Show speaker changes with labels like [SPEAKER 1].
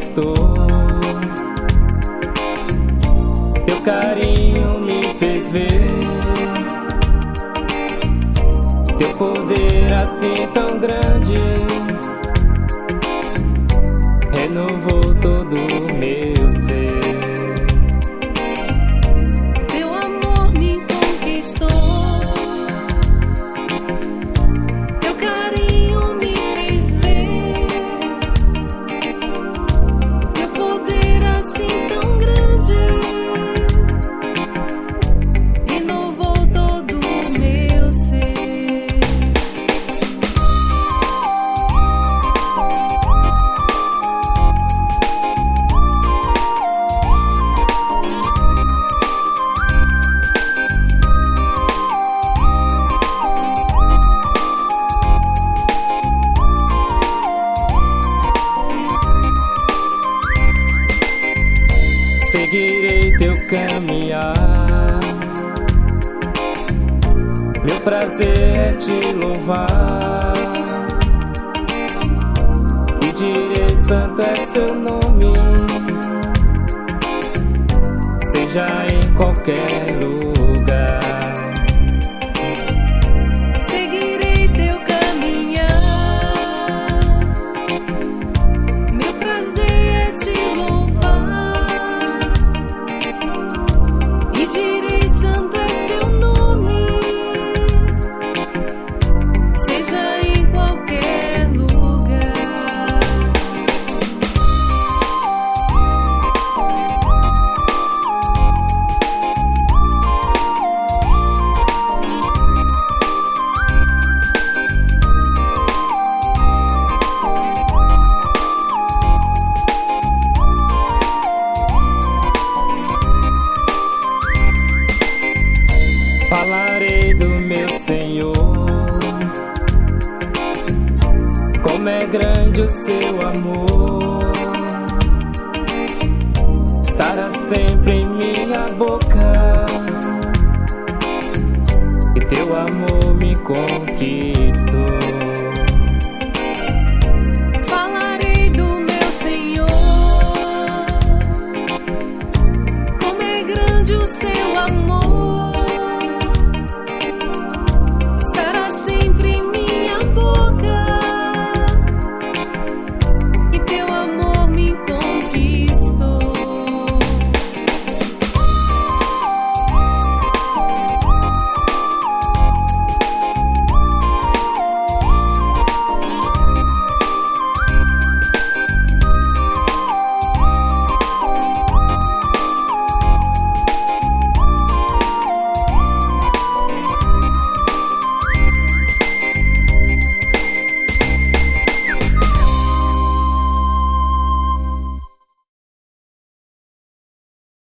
[SPEAKER 1] conquistou. Teu carinho me fez ver teu poder assim tão grande, renovou todo o meu ser.
[SPEAKER 2] Teu amor me conquistou, teu carinho me fez ver teu poder assim tão grande, renovou todo o meu ser.
[SPEAKER 1] Seguirei teu caminhar, meu prazer é te louvar, e direi santo é seu nome, seja em qualquer lugar.
[SPEAKER 2] Seguirei teu caminhar, meu prazer é te louvar, e direi santo é seu nome, seja em qualquer lugar.
[SPEAKER 1] Falarei do meu Senhor, como é grande o seu amor, estará sempre em minha boca, e teu amor me conquistou.